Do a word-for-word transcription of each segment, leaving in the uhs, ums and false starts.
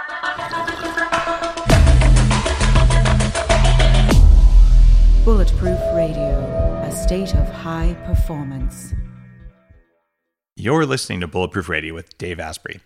Bulletproof Radio, a state of high performance. You're listening to Bulletproof Radio with Dave Asprey.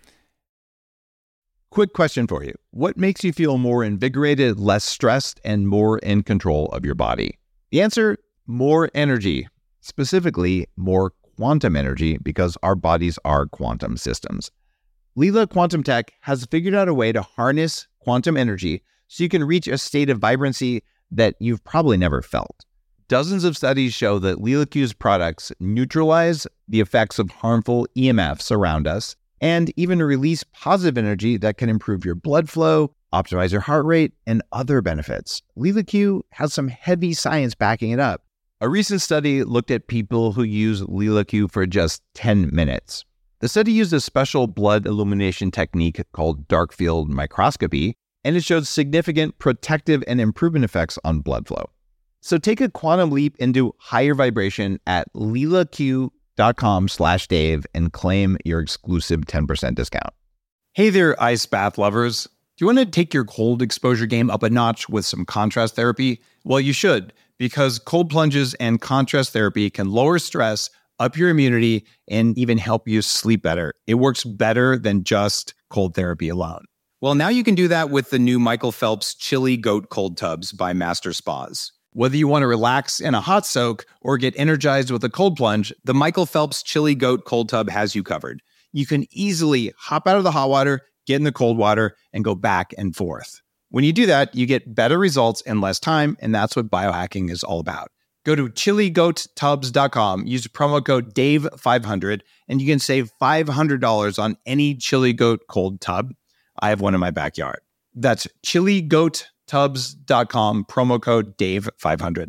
Quick question for you. What makes you feel more invigorated, less stressed, and more in control of your body? The answer, more energy. Specifically, more quantum energy, because our bodies are quantum systems. Leela Quantum Tech has figured out a way to harness quantum energy so you can reach a state of vibrancy that you've probably never felt. Dozens of studies show that LeelaQ's products neutralize the effects of harmful E M Fs around us and even release positive energy that can improve your blood flow, optimize your heart rate, and other benefits. LeelaQ has some heavy science backing it up. A recent study looked at people who use LeelaQ for just ten minutes. The study used a special blood illumination technique called dark field microscopy, and it showed significant protective and improvement effects on blood flow. So take a quantum leap into higher vibration at leelaq.com slash Dave and claim your exclusive ten percent discount. Hey there, ice bath lovers. Do you want to take your cold exposure game up a notch with some contrast therapy? Well, you should, because cold plunges and contrast therapy can lower stress, up your immunity, and even help you sleep better. It works better than just cold therapy alone. Well, now you can do that with the new Michael Phelps Chili Goat Cold Tubs by Master Spas. Whether you want to relax in a hot soak or get energized with a cold plunge, the Michael Phelps Chili Goat Cold Tub has you covered. You can easily hop out of the hot water, get in the cold water, and go back and forth. When you do that, you get better results in less time, and that's what biohacking is all about. Go to chili goat tubs dot com, use promo code Dave five hundred, and you can save five hundred dollars on any Chili Goat cold tub. I have one in my backyard. That's chili goat tubs dot com, promo code Dave five hundred.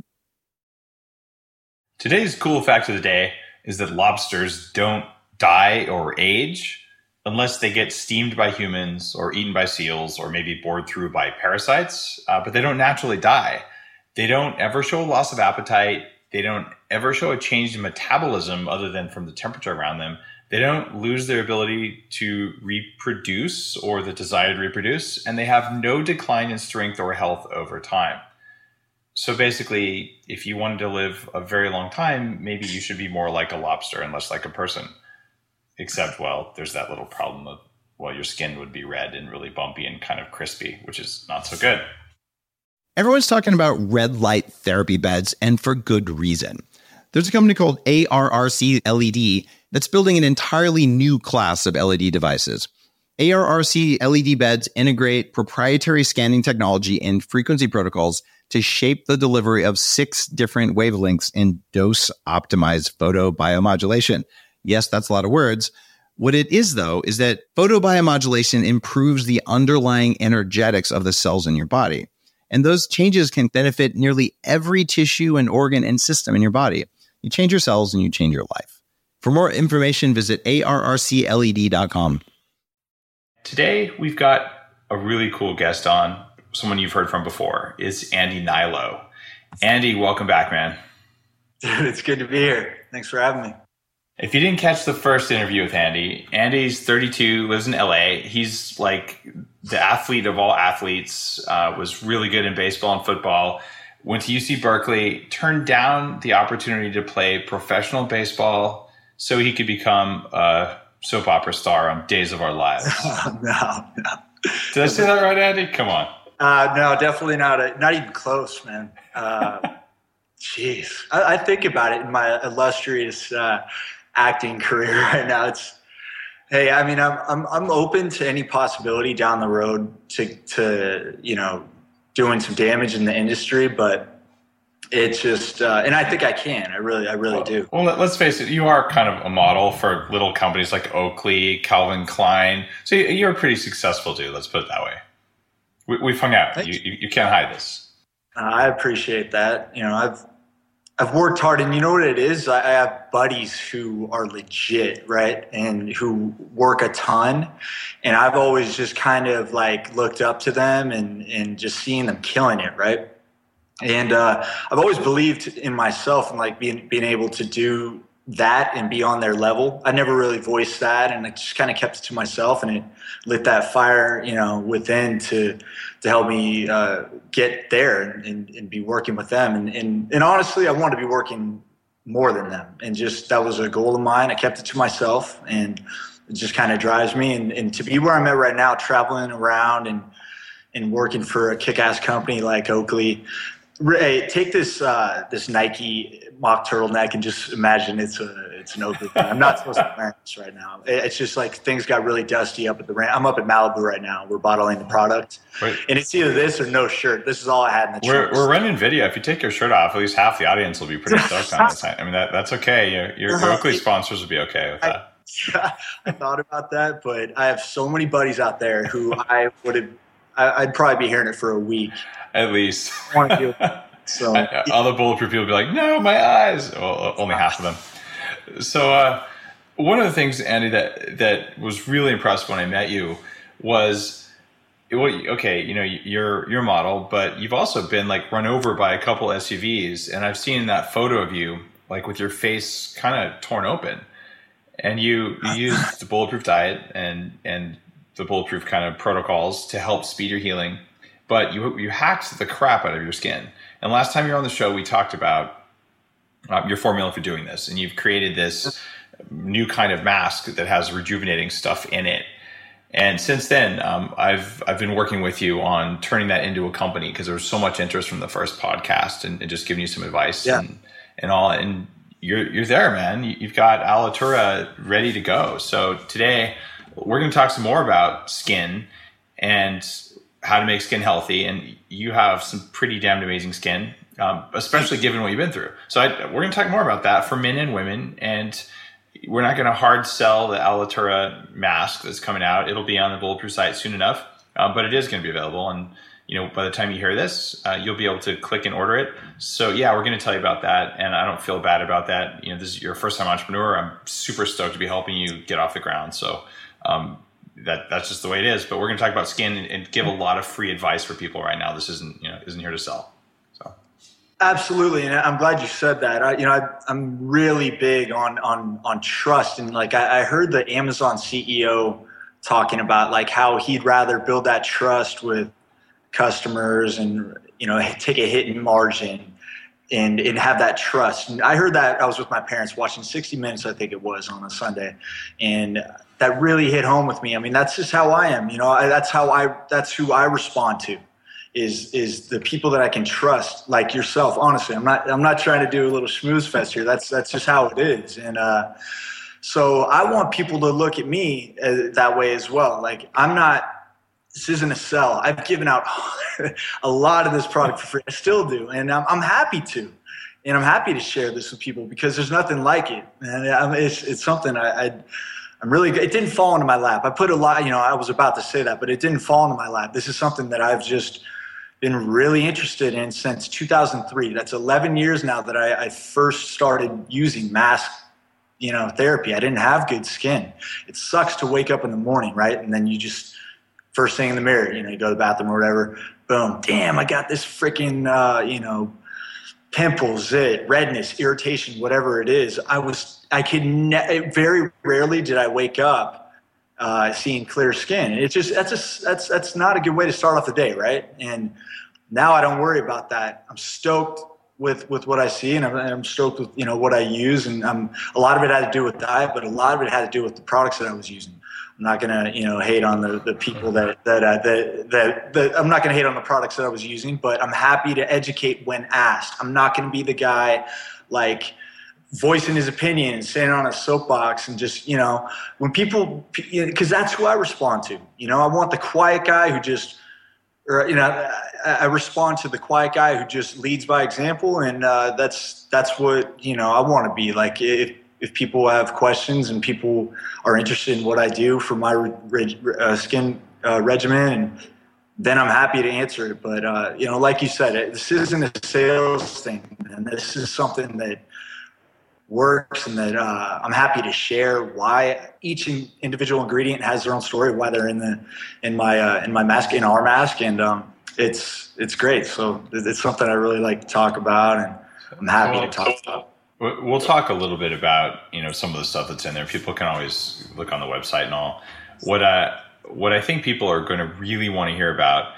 Today's cool fact of the day is that lobsters don't die or age unless they get steamed by humans or eaten by seals or maybe bored through by parasites, uh, but they don't naturally die. They don't ever show a loss of appetite. They don't ever show a change in metabolism other than from the temperature around them. They don't lose their ability to reproduce or the desire to reproduce, and they have no decline in strength or health over time. So basically, if you wanted to live a very long time, maybe you should be more like a lobster and less like a person. Except, well, there's that little problem of, well, your skin would be red and really bumpy and kind of crispy, which is not so good. Everyone's talking about red light therapy beds, and for good reason. There's a company called A R R C L E D that's building an entirely new class of L E D devices. A R R C L E D beds integrate proprietary scanning technology and frequency protocols to shape the delivery of six different wavelengths in dose-optimized photobiomodulation. Yes, that's a lot of words. What it is, though, is that photobiomodulation improves the underlying energetics of the cells in your body. And those changes can benefit nearly every tissue and organ and system in your body. You change your cells and you change your life. For more information, visit A R R C L E D dot com. Today, we've got a really cool guest on, someone you've heard from before. It's Andy Hnilo. Andy, welcome back, man. Dude, it's good to be here. Thanks for having me. If you didn't catch the first interview with Andy, Andy's thirty-two, lives in L A. He's like the athlete of all athletes, uh, was really good in baseball and football, went to U C Berkeley, turned down the opportunity to play professional baseball so he could become a soap opera star on Days of Our Lives. Oh, no, no. Did I say that right, Andy? Come on. Uh, no, definitely not. A, not even close, man. Uh, Jeez. I, I think about it in my illustrious uh, acting career right now. It's, hey, I mean, I'm I'm I'm open to any possibility down the road to to you know doing some damage in the industry, but it's just, uh, and I think I can. I really, I really well, do. Well, let's face it. You are kind of a model for little companies like Oakley, Calvin Klein. So you're a pretty successful dude. Let's put it that way. We, we've hung out. You, you you can't hide this. Uh, I appreciate that. You know, I've. I've worked hard, and you know what it is? I have buddies who are legit, right? And who work a ton. And I've always just kind of like looked up to them and, and just seeing them killing it, right? And uh, I've always believed in myself and like being being able to do that and be on their level. I never really voiced that, and I just kind of kept it to myself, and it lit that fire, you know, within to to help me uh, get there and, and, and be working with them. And, and and honestly, I wanted to be working more than them, and just that was a goal of mine. I kept it to myself, and it just kind of drives me. And, and to be where I'm at right now, traveling around and and working for a kick-ass company like Oakley. Ray, take this uh, this Nike mock turtleneck and just imagine it's a it's an Oakley thing. I'm not supposed to be wearing this right now. It's just like things got really dusty up at the ranch. I'm up at Malibu right now. We're bottling the product, Wait. and it's either this or no shirt. This is all I had in the We're trunk. we're running video. If you take your shirt off, at least half the audience will be pretty stoked on this. I mean, that that's okay. Your, your uh, Oakley sponsors will be okay with that. I, I thought about that, but I have so many buddies out there who I would have. I'd probably be hearing it for a week. At least. I want to do it. So all the bulletproof people will be like, no, my eyes. Well, only half of them. So uh, one of the things, Andy, that that was really impressive when I met you was, well, okay, you know, you're you're a model, but you've also been like run over by a couple S U Vs, and I've seen that photo of you like with your face kind of torn open, and you, you used the bulletproof diet and and the bulletproof kind of protocols to help speed your healing, but you you hacked the crap out of your skin. And last time you were on the show, we talked about uh, your formula for doing this, and you've created this new kind of mask that has rejuvenating stuff in it. And since then, um, I've I've been working with you on turning that into a company because there was so much interest from the first podcast, and, and just giving you some advice yeah. and and all. And you're you're there, man. You've got Alitura ready to go. So today we're going to talk some more about skin and how to make skin healthy. And you have some pretty damn amazing skin, um, especially given what you've been through. So I, we're going to talk more about that for men and women. And we're not going to hard sell the Alitura mask that's coming out. It'll be on the Bulletproof site soon enough, uh, but it is going to be available. And, you know, by the time you hear this, uh, you'll be able to click and order it. So yeah, we're going to tell you about that. And I don't feel bad about that. You know, this is your first time entrepreneur. I'm super stoked to be helping you get off the ground. So, um, that that's just the way it is. But we're going to talk about skin and, and give a lot of free advice for people right now. This isn't, you know, isn't here to sell. So. Absolutely. And I'm glad you said that. I, you know, I, I'm really big on, on, on trust. And like, I, I heard the Amazon C E O talking about like how he'd rather build that trust with customers and, you know, take a hit in margin and, and have that trust. And I heard that. I was with my parents watching sixty minutes, I think it was, on a Sunday. And that really hit home with me. I mean, that's just how I am. You know, I, that's how I, that's who I respond to is, is the people that I can trust, like yourself. Honestly, I'm not, I'm not trying to do a little schmooze fest here. That's, that's just how it is. And, uh, so I want people to look at me uh, that way as well. Like, I'm not, this isn't a sell. I've given out a lot of this product for free. I still do. And I'm, I'm happy to. And I'm happy to share this with people because there's nothing like it. And it's, it's something I, I I'm really, it didn't fall into my lap. I put a lot, you know, I was about to say that, but it didn't fall into my lap. This is something that I've just been really interested in since two thousand three. That's eleven years now that I, I first started using mask, you know, therapy. I didn't have good skin. It sucks to wake up in the morning, right? And then you just, first thing in the mirror, you know, you go to the bathroom or whatever, boom, damn, I got this freaking, uh, you know, pimples, zit, redness, irritation, whatever it is. I was, I could ne- very rarely did I wake up uh, seeing clear skin. And it's just, that's a, that's, that's not a good way to start off the day. Right. And now I don't worry about that. I'm stoked with, with what I see, and I'm, I'm stoked with, you know, what I use. And I'm, a lot of it had to do with diet, but a lot of it had to do with the products that I was using. I'm not going to, you know, hate on the, the people that, that, uh, that, that, that, I'm not going to hate on the products that I was using, but I'm happy to educate when asked. I'm not going to be the guy like voicing his opinion and standing on a soapbox and just, you know, when people, because that's who I respond to. You know, I want the quiet guy who just, or, you know, I, I respond to the quiet guy who just leads by example. And uh, that's, that's what, you know, I want to be like. If, If people have questions and people are interested in what I do for my re- uh, skin uh, regimen, and then I'm happy to answer it. But, uh, you know, like you said, it, this isn't a sales thing, and this is something that works and that uh, I'm happy to share why each individual ingredient has their own story, why they're in the in my uh, in my mask, in our mask, and um, it's it's great. So it's something I really like to talk about, and I'm happy well, to talk about. We'll talk a little bit about, you know, some of the stuff that's in there. People can always look on the website and all. What I, what I think people are going to really want to hear about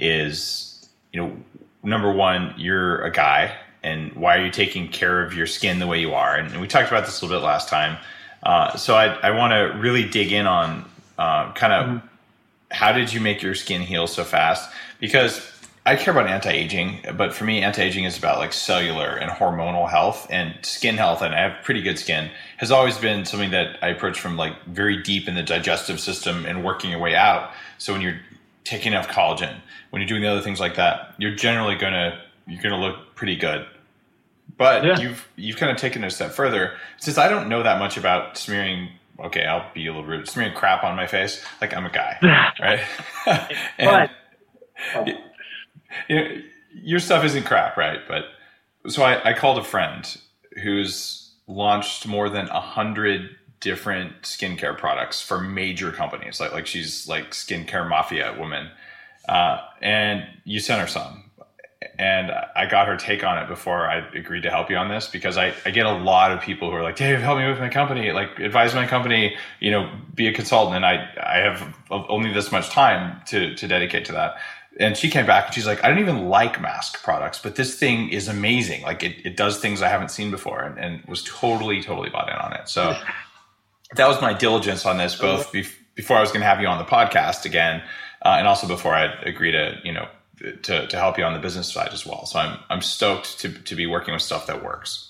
is, you know, number one, you're a guy, and why are you taking care of your skin the way you are? And, and we talked about this a little bit last time. Uh, so I, I want to really dig in on uh, kind of mm-hmm. how did you make your skin heal so fast? Because I care about anti-aging, but for me, anti-aging is about like cellular and hormonal health, and skin health, and I have pretty good skin, has always been something that I approach from like very deep in the digestive system and working your way out. So when you're taking enough collagen, when you're doing the other things like that, you're generally gonna you're gonna look pretty good. But yeah. you've you've kind of taken it a step further. Since I don't know that much about smearing, okay, I'll be a little rude, smearing crap on my face. Like, I'm a guy, right? and, but. You know, your stuff isn't crap, right? But so I, I called a friend who's launched more than a hundred different skincare products for major companies. Like, like she's like skincare mafia woman. Uh, and you sent her some, and I got her take on it before I agreed to help you on this, because I, I get a lot of people who are like, Dave, help me with my company, like advise my company, you know, be a consultant. And I, I have only this much time to, to dedicate to that. And she came back and she's like, I don't even like mask products, but this thing is amazing. Like it, it does things I haven't seen before, and, and was totally, totally bought in on it. So that was my diligence on this, both bef- before I was going to have you on the podcast again, uh, and also before I agree to, you know, to, to help you on the business side as well. So I'm, I'm stoked to, to be working with stuff that works.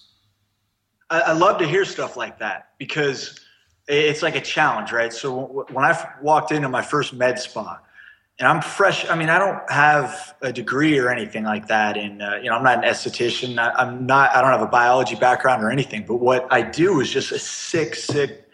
I, I love to hear stuff like that, because it's like a challenge, right? So w- when I f- walked into my first med spa, and I'm fresh. I mean, I don't have a degree or anything like that. And, uh, you know, I'm not an esthetician. I, I'm not, I don't have a biology background or anything. But what I do is just a sick, sick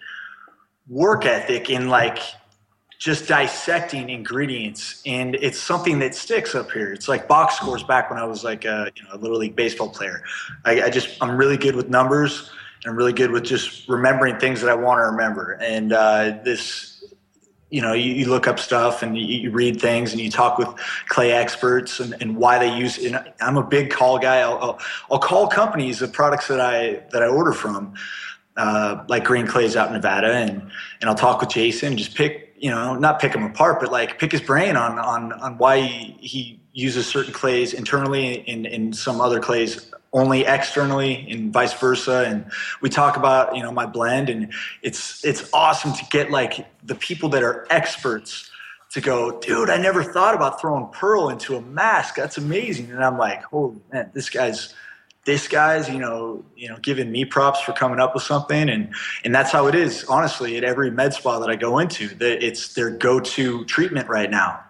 work ethic in like just dissecting ingredients. And it's something that sticks up here. It's like box scores back when I was like a, you know, a Little League baseball player. I, I just, I'm really good with numbers. And I'm really good with just remembering things that I want to remember. And uh, this, you know, you, you look up stuff and you, you read things and you talk with clay experts and, and why they use it. And I'm a big call guy. I'll, I'll, I'll call companies of products that I that I order from, uh, like Green Clays out in Nevada, and and I'll talk with Jason, just pick, you know, not pick him apart, but like pick his brain on on on why he, he uses certain clays internally and, and some other clays only externally, and vice versa. And we talk about, you know, my blend, and it's it's awesome to get like the people that are experts to go, dude, I never thought about throwing pearl into a mask. That's amazing. And I'm like, oh man, this guy's this guy's, you know, you know, giving me props for coming up with something. And and that's how it is, honestly, at every med spa that I go into, that it's their go-to treatment right now.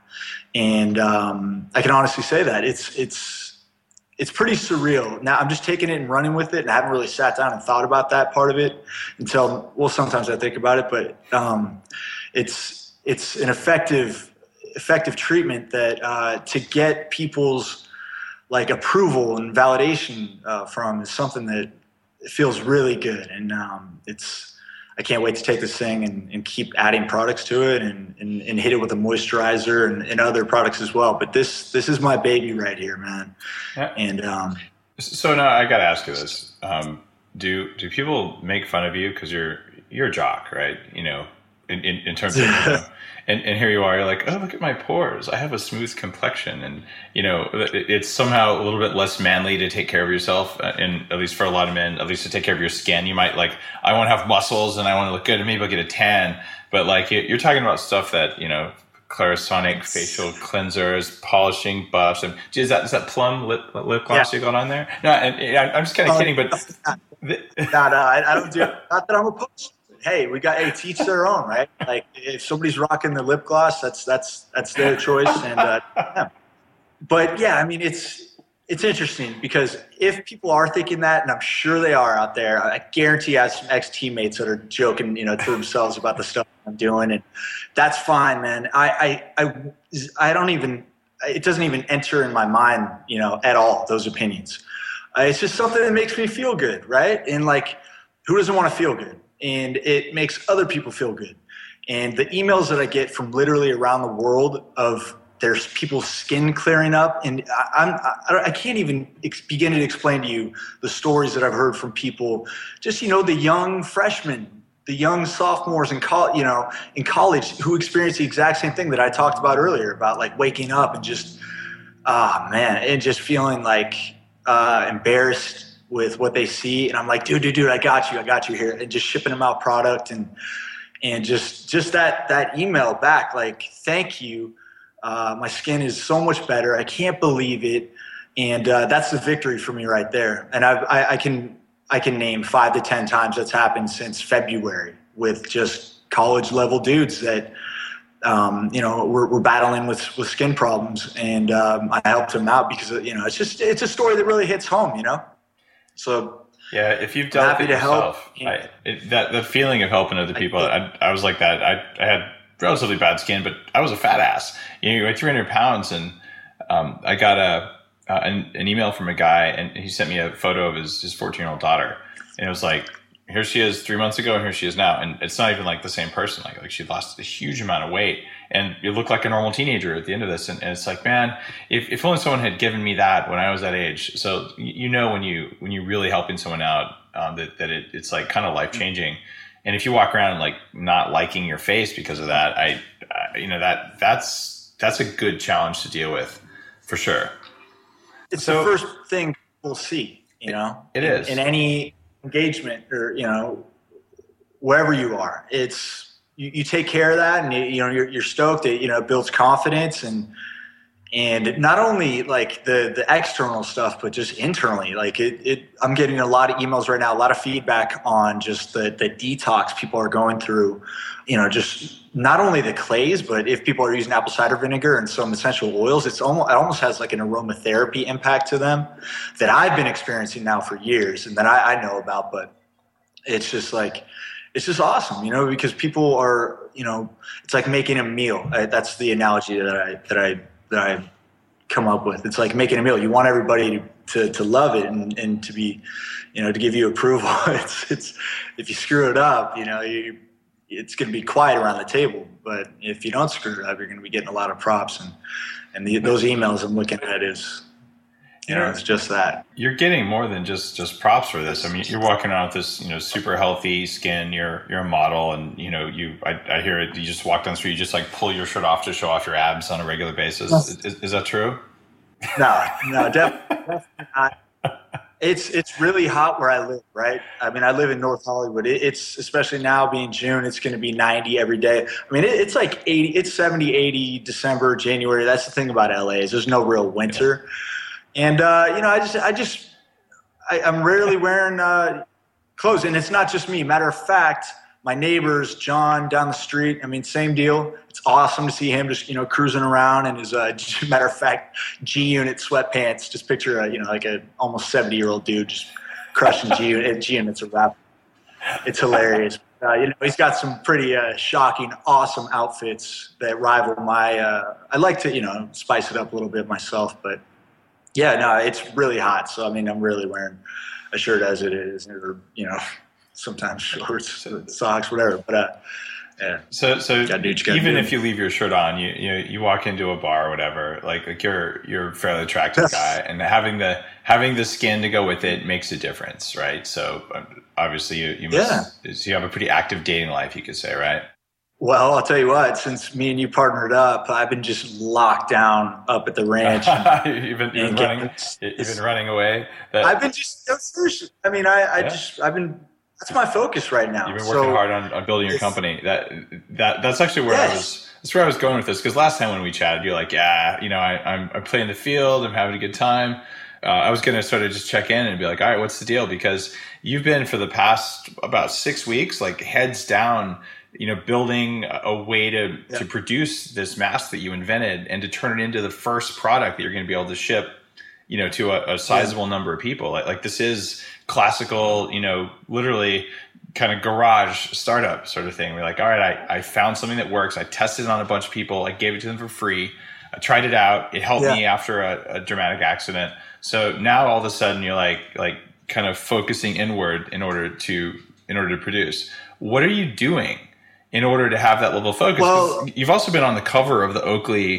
And um, I can honestly say that it's it's It's pretty surreal. Now I'm just taking it and running with it, and I haven't really sat down and thought about that part of it until, well, sometimes I think about it, but um, it's it's an effective effective treatment that uh, to get people's like approval and validation uh, from is something that feels really good. And um, it's I can't wait to take this thing and, and keep adding products to it, and, and, and hit it with a moisturizer and, and other products as well. But this this is my baby right here, man. Yeah. And um, so now I got to ask you this: um, do do people make fun of you because you're you're a jock, right? You know, in, in, in terms of, you know, and, and here you are, you're like, oh, look at my pores. I have a smooth complexion. And, you know, it, it's somehow a little bit less manly to take care of yourself. Uh, and at least for a lot of men, at least to take care of your skin, you might like, I want to have muscles and I want to look good and maybe I'll get a tan. But like, you're talking about stuff that, you know, Clarisonic facial cleansers, polishing buffs. And is that, is that plum lip, lip gloss yeah. you got on there? No, and, and I'm just kind of uh, kidding, but. no, no, I, I don't do it. Not that I'm opposed. Hey, we got hey, teach their own, right? Like if somebody's rocking the lip gloss, that's that's that's their choice. And uh, yeah. But yeah, I mean, it's it's interesting because if people are thinking that, and I'm sure they are out there, I guarantee I have some ex-teammates that are joking, you know, to themselves about the stuff I'm doing, and that's fine, man. I I I, I don't even it doesn't even enter in my mind, you know, at all, those opinions. Uh, it's just something that makes me feel good, right? And like, who doesn't want to feel good? And it makes other people feel good. And the emails that I get from literally around the world of there's people's skin clearing up, and I, I'm I, I can't even ex- begin to explain to you the stories that I've heard from people. Just, you know, the young freshmen, the young sophomores in college, you know, in college who experience the exact same thing that I talked about earlier about like waking up and just, ah, oh, man, and just feeling like uh, embarrassed with what they see. And I'm like, dude, dude, dude, I got you, I got you here, and just shipping them out product and and just just that that email back, like, thank you. Uh, my skin is so much better. I can't believe it. And uh, that's the victory for me right there. And I've, I, I can I can name five to ten times that's happened since February with just college level dudes that, um, you know, we're, we're battling with, with skin problems. And um, I helped them out because, you know, it's just, it's a story that really hits home, you know? So yeah, if you've dealt with it yourself, help. I, it, that the feeling of helping other people, I, I was like that. I, I had relatively bad skin, but I was a fat ass. You know, you weigh three hundred pounds, and um, I got a uh, an, an email from a guy, and he sent me a photo of his his fourteen year old daughter, and it was like, here she is three months ago, and here she is now, and it's not even like the same person. Like like she lost a huge amount of weight, and you look like a normal teenager at the end of this. And, and it's like, man, if if only someone had given me that when I was that age. So you know, when you when you really helping someone out, um, that that it, it's like kind of life changing. And if you walk around like not liking your face because of that, I, uh, you know, that that's that's a good challenge to deal with, for sure. It's so, the first thing we'll see, you know. It is in, in any engagement or, you know, wherever you are. It's you, you take care of that, and you, you know you're you're stoked. It, you know, it builds confidence, and and not only like the the external stuff, but just internally. Like it, it I'm getting a lot of emails right now, a lot of feedback on just the the detox people are going through. You know, just not only the clays, but if people are using apple cider vinegar and some essential oils, it's almost it almost has like an aromatherapy impact to them that I've been experiencing now for years, and that I, I know about. But it's just like it's just awesome, you know, because people are, you know, it's like making a meal. I, that's the analogy that I that I that I've come up with. It's like making a meal. You want everybody to, to, to love it and, and to be, you know, to give you approval. It's, it's, if you screw it up, you know, you, it's going to be quiet around the table. But if you don't screw it up, you're going to be getting a lot of props. And, and the, those emails I'm looking at is, you know, it's just that. You're getting more than just, just props for this. I mean, you're walking around with this, you know, super healthy skin. You're you're a model, and you know, you I, I hear it. You just walk down the street, you just like pull your shirt off to show off your abs on a regular basis. Is, is, is that true? No, no, definitely not. It's it's really hot where I live, right? I mean, I live in North Hollywood. It, it's especially now being June, it's going to be ninety every day. I mean, it, it's like eighty, it's seventy, eighty, December, January. That's the thing about L A is there's no real winter. Yeah. And, uh, you know, I just, I just, I, I'm rarely wearing uh, clothes. And it's not just me. Matter of fact, my neighbors, John down the street, I mean, same deal. It's awesome to see him just, you know, cruising around in his, uh, matter of fact, G-Unit sweatpants. Just picture, a, you know, like a almost seventy-year-old dude just crushing G-Unit. G-Unit's a wrap. It's hilarious. Uh, you know, he's got some pretty uh, shocking, awesome outfits that rival my, uh, I like to, you know, spice it up a little bit myself, but yeah, no, it's really hot. So, I mean, I'm really wearing a shirt as it is, or, you know, sometimes shorts, socks, whatever. But, uh, yeah. So, so do, even if you leave your shirt on, you, you, you walk into a bar or whatever, like, like you're, you're a fairly attractive guy, and having the, having the skin to go with it makes a difference, right? So obviously you, you must, yeah. you have a pretty active dating life, you could say, right? Well, I'll tell you what, since me and you partnered up, I've been just locked down up at the ranch. And, you've been, you've been running, you've been running away. That, I've been just, I mean, I, I yeah. just, I've been, that's my focus right now. You've been working so, hard on, on building your company. That, that, that's actually where yes. I was, that's where I was going with this. Cause last time when we chatted, you're like, yeah, you know, I, I'm, I'm playing the field. I'm having a good time. Uh, I was going to sort of just check in and be like, all right, what's the deal? Because you've been for the past about six weeks, like heads down, you know, building a way to, yeah. to produce this mask that you invented and to turn it into the first product that you're going to be able to ship, you know, to a, a sizable yeah. number of people. Like, like this is classical, you know, literally kind of garage startup sort of thing. We're like, all right, I, I found something that works. I tested it on a bunch of people. I gave it to them for free. I tried it out. It helped yeah. me after a, a dramatic accident. So now all of a sudden you're like, like kind of focusing inward in order to, in order to produce. What are you doing in order to have that level of focus? Well, you've also been on the cover of the Oakley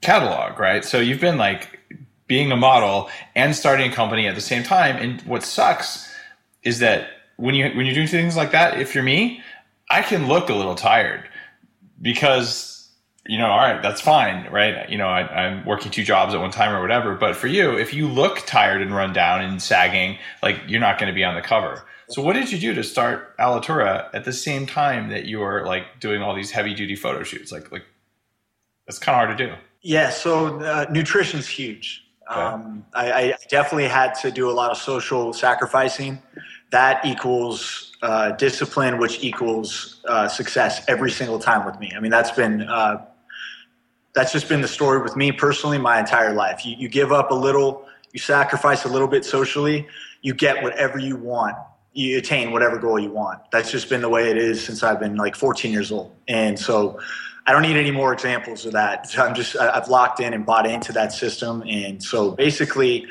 catalog, right? So you've been like being a model and starting a company at the same time. And what sucks is that when you when you're doing things like that, if you're me, I can look a little tired because, you know, all right, that's fine, right? You know, I, I'm working two jobs at one time or whatever. But for you, if you look tired and run down and sagging, like you're not going to be on the cover. So what did you do to start Alitura at the same time that you were like doing all these heavy duty photo shoots? Like, like that's kind of hard to do. Yeah. So uh, nutrition's huge. Okay. Um, I, I definitely had to do a lot of social sacrificing. That equals uh, discipline, which equals uh, success every single time with me. I mean, that's been uh, that's just been the story with me personally my entire life. You, you give up a little, you sacrifice a little bit socially, you get whatever you want. You attain whatever goal you want. That's just been the way it is since I've been like fourteen years old. And so I don't need any more examples of that. I'm just, I've locked in and bought into that system. And so basically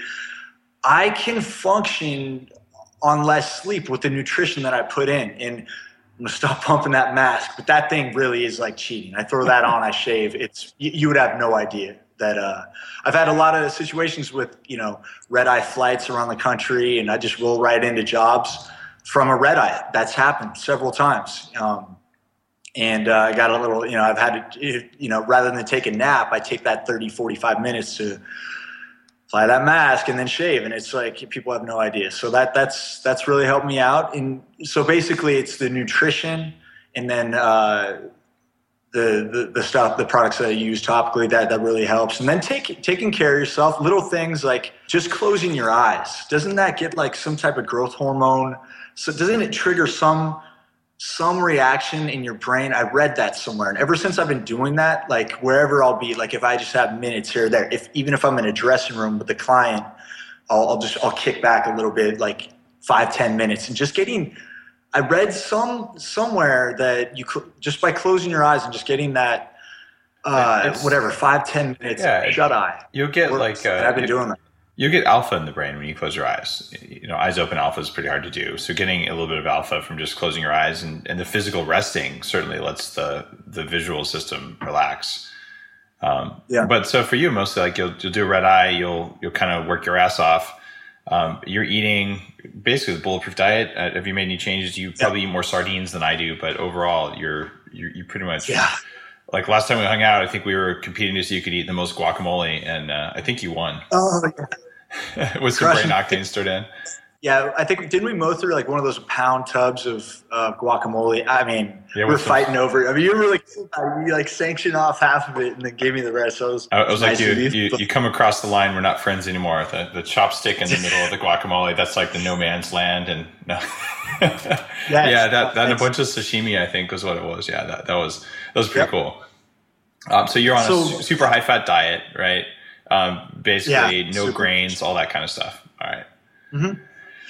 I can function on less sleep with the nutrition that I put in. And I'm going to stop pumping that mask, but that thing really is like cheating. I throw that on, I shave. It's, you, you would have no idea that, uh, I've had a lot of situations with, you know, red eye flights around the country and I just roll right into jobs from a red eye. That's happened several times. Um, and uh, I got a little, you know, I've had to, you know, rather than take a nap, I take that thirty, forty-five minutes to apply that mask and then shave. And it's like, people have no idea. So that that's, that's really helped me out. And so basically it's the nutrition and then uh, the, the, the stuff, the products that I use topically, that, that really helps. And then take, taking care of yourself, little things like just closing your eyes. Doesn't that get like some type of growth hormone? So doesn't it trigger some some reaction in your brain? I read that somewhere. And ever since I've been doing that, like wherever I'll be, like if I just have minutes here or there, if even if I'm in a dressing room with a client, I'll, I'll just, I'll kick back a little bit, like five, ten minutes and just getting, I read some, somewhere that you could, just by closing your eyes and just getting that, uh, whatever, five, ten minutes, yeah, shut eye. You'll get like, uh, I've been doing that. You get alpha in the brain when you close your eyes. You know, eyes open alpha is pretty hard to do. So getting a little bit of alpha from just closing your eyes and, and the physical resting certainly lets the, the visual system relax. Um, yeah. But so for you, mostly like you'll, you'll do a red eye, you'll, you'll kind of work your ass off. Um, you're eating basically the bulletproof diet. Uh, have you made any changes? You probably yeah. eat more sardines than I do, but overall you're, you're, you pretty much, yeah. Like last time we hung out, I think we were competing to see who could eat the most guacamole, and uh, I think you won. Oh, yeah. With some brain octane stirred in. Yeah, I think, didn't we mow through like one of those pound tubs of uh, guacamole? I mean, yeah, we're fighting some... over it. I mean, you were really cool. You like sanctioned off half of it and then gave me the rest. So it was, I, I was nice like, dude, you, you come across the line, we're not friends anymore. The, the chopstick in the middle of the guacamole, that's like the no man's land. And no. yeah, yeah, that, that and a bunch of sashimi, I think, was what it was. Yeah, that, that was that was pretty yep. cool. Um, so you're on so, a super high fat diet, right? Um, basically, yeah, no grains, cool. all that kind of stuff. All right. Mm-hmm.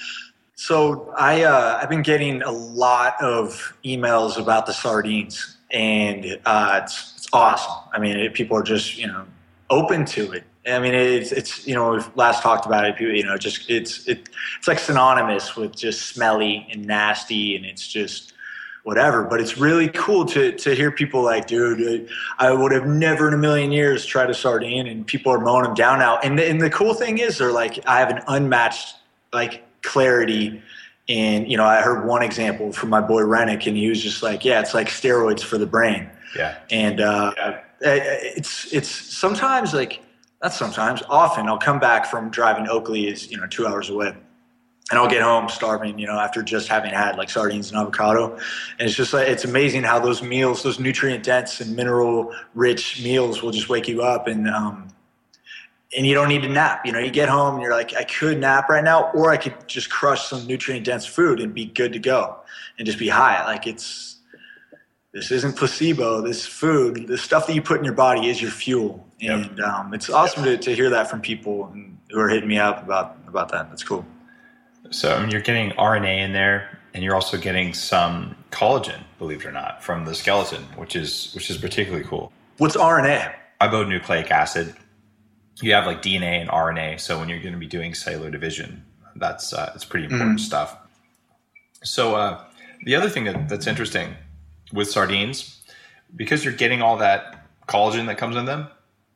So I uh, I've been getting a lot of emails about the sardines, and uh, it's it's awesome. I mean, it, people are just you know open to it. I mean, it's it's you know we've last talked about it. People, you know, just it's it it's like synonymous with just smelly and nasty, and it's just whatever. But it's really cool to to hear people like, dude, I would have never in a million years tried a sardine, and people are mowing them down now. And the, and the cool thing is, they're like, I have an unmatched like clarity. And you know, I heard one example from my boy Rennick, and he was just like, yeah, it's like steroids for the brain. Yeah. And uh, yeah. it's it's sometimes like. Not sometimes, often I'll come back from driving Oakley is, you know, two hours away, and I'll get home starving, you know, after just having had like sardines and avocado. And it's just like, it's amazing how those meals, those nutrient dense and mineral rich meals will just wake you up, and, um, and you don't need to nap. You know, you get home and you're like, I could nap right now, or I could just crush some nutrient dense food and be good to go and just be high. Like it's, this isn't placebo. This food, the stuff that you put in your body is your fuel. And yep. um, it's awesome to, to hear that from people who are hitting me up about, about that. That's cool. So I mean, you're getting R N A in there, and you're also getting some collagen, believe it or not, from the skeleton, which is which is particularly cool. What's R N A? Ribonucleic acid. You have like D N A and R N A. So when you're going to be doing cellular division, that's uh, it's pretty important mm. stuff. So uh, the other thing that, that's interesting with sardines, because you're getting all that collagen that comes in them,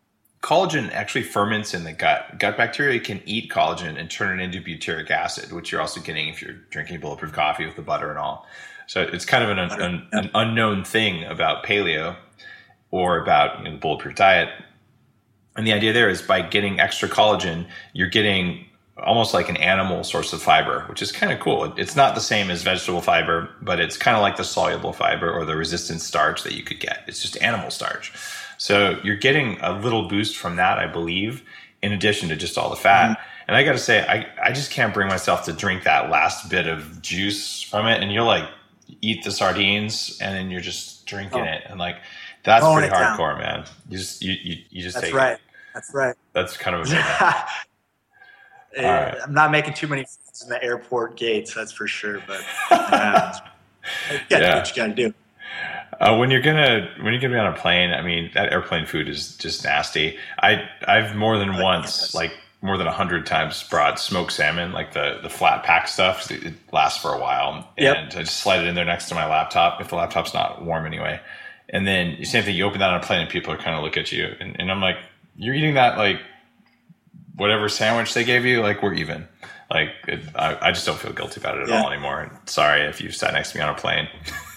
collagen actually ferments in the gut. Gut bacteria can eat collagen and turn it into butyric acid, which you're also getting if you're drinking bulletproof coffee with the butter and all. So it's kind of an, an, an unknown thing about paleo or about, you know, the bulletproof diet. And the idea there is by getting extra collagen, you're getting almost like an animal source of fiber, which is kind of cool. It's not the same as vegetable fiber, but it's kind of like the soluble fiber or the resistant starch that you could get. It's just animal starch. So you're getting a little boost from that, I believe, in addition to just all the fat. Mm-hmm. And I got to say, I, I just can't bring myself to drink that last bit of juice from it. And you'll like eat the sardines and then you're just drinking oh. it. And like, that's oh, pretty hardcore, down. man. You just, you, you, you just that's take right. it. That's right. That's kind of a big right. I'm not making too many friends in the airport gates, that's for sure. But uh, you got to yeah. do what you got to do. Uh, when you're gonna when you're gonna be on a plane, I mean, that airplane food is just nasty. I I've more than once, like more than a hundred times, brought smoked salmon, like the the flat pack stuff. It lasts for a while, and yep. I just slide it in there next to my laptop if the laptop's not warm anyway. And then same thing, you open that on a plane, and people are kind of look at you, and, and I'm like, you're eating that like whatever sandwich they gave you, like we're even. Like it, I, I just don't feel guilty about it at yeah. all anymore. And sorry if you sat next to me on a plane.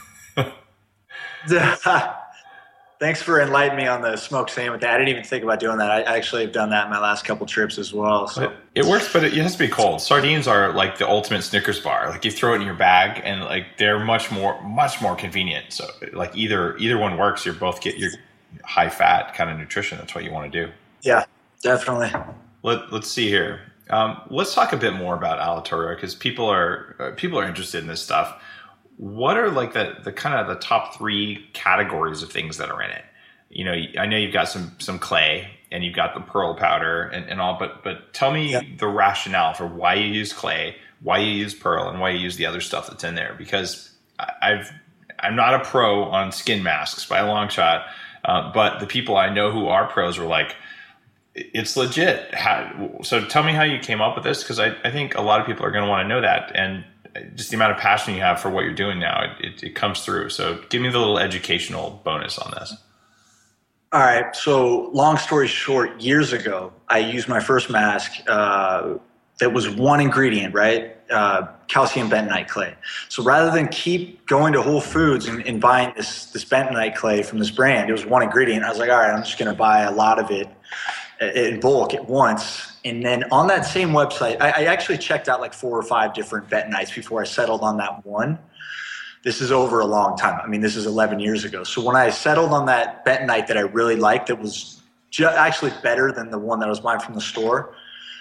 Thanks for enlightening me on the smoked salmon. I didn't even think about doing that. I actually have done that in my last couple trips as well. So it, it works, but it has to be cold. Sardines are like the ultimate Snickers bar. Like you throw it in your bag, and like they're much more, much more convenient. So like either either one works. You're both get your high fat kind of nutrition. That's what you want to do. Yeah, definitely. Let Let's see here. Um, let's talk a bit more about Alitora because people are uh, people are interested in this stuff. What are like the, the kind of the top three categories of things that are in it? You know, I know you've got some some clay and you've got the pearl powder and, and all, but but tell me yeah. the rationale for why you use clay, why you use pearl, and why you use the other stuff that's in there. Because I've I'm not a pro on skin masks by a long shot, uh, but the people I know who are pros were like, it's legit. How, so tell me how you came up with this, because I, I think a lot of people are going to want to know that, and just the amount of passion you have for what you're doing now, it, it, it comes through. So give me the little educational bonus on this. All right. So long story short, years ago, I used my first mask uh, that was one ingredient, right? Uh, calcium bentonite clay. So rather than keep going to Whole Foods and, and buying this, this bentonite clay from this brand, it was one ingredient. I was like, all right, I'm just going to buy a lot of it in bulk at once. And then on that same website, I, I actually checked out like four or five different bentonites before I settled on that one. This is over a long time. I mean, this is eleven years ago. So when I settled on that bentonite that I really liked, that was ju- actually better than the one that I was buying from the store,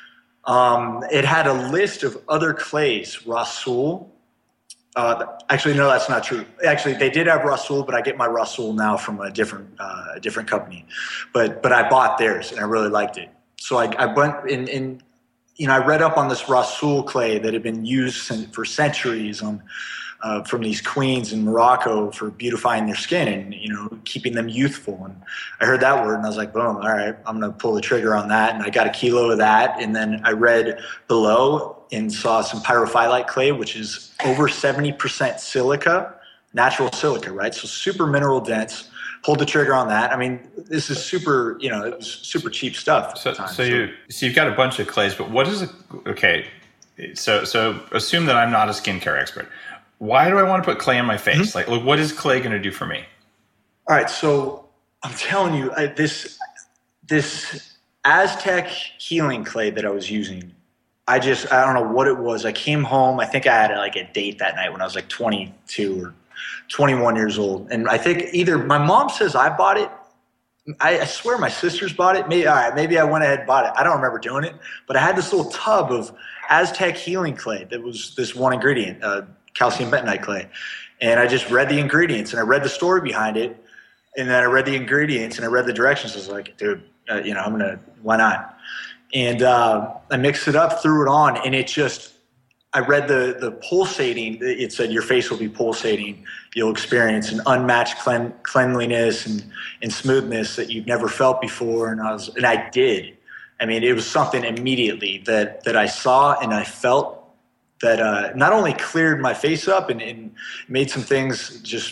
um, it had a list of other clays, Rasul. Uh, actually, no, that's not true. Actually, they did have Rasul, but I get my Rasul now from a different uh, a different company. But but I bought theirs, and I really liked it. So I, I went in, in, you know, I read up on this Rasul clay that had been used for centuries on, uh, from these queens in Morocco for beautifying their skin and, you know, keeping them youthful. And I heard that word and I was like, boom, all right, I'm going to pull the trigger on that. And I got a kilo of that. And then I read below and saw some pyrophyllite clay, which is over seventy percent silica, natural silica, right? So super mineral dense. Pulled the trigger on that. I mean, this is super, you know, it was super cheap stuff. So, at the time, so, so you, so you've got a bunch of clays, but what is it? Okay. So, so assume that I'm not a skincare expert. Why do I want to put clay on my face? Mm-hmm. Like, look, what is clay going to do for me? All right. So I'm telling you, I, this, this Aztec healing clay that I was using, I just, I don't know what it was. I came home. I think I had like a date that night when I was like twenty-two or twenty-one years old. And I think either my mom says I bought it. I, I swear my sisters bought it. Maybe, all right, maybe I went ahead and bought it. I don't remember doing it, but I had this little tub of Aztec healing clay that was this one ingredient, uh, calcium bentonite clay. And I just read the ingredients and I read the story behind it. And then I read the ingredients and I read the directions. I was like, dude, uh, you know, I'm going to, why not? And uh, I mixed it up, threw it on, and it just, I read the the pulsating. It said your face will be pulsating. You'll experience an unmatched clean, cleanliness and, and smoothness that you've never felt before. And I was, and I did. I mean, it was something immediately that that I saw and I felt that uh, not only cleared my face up and, and made some things just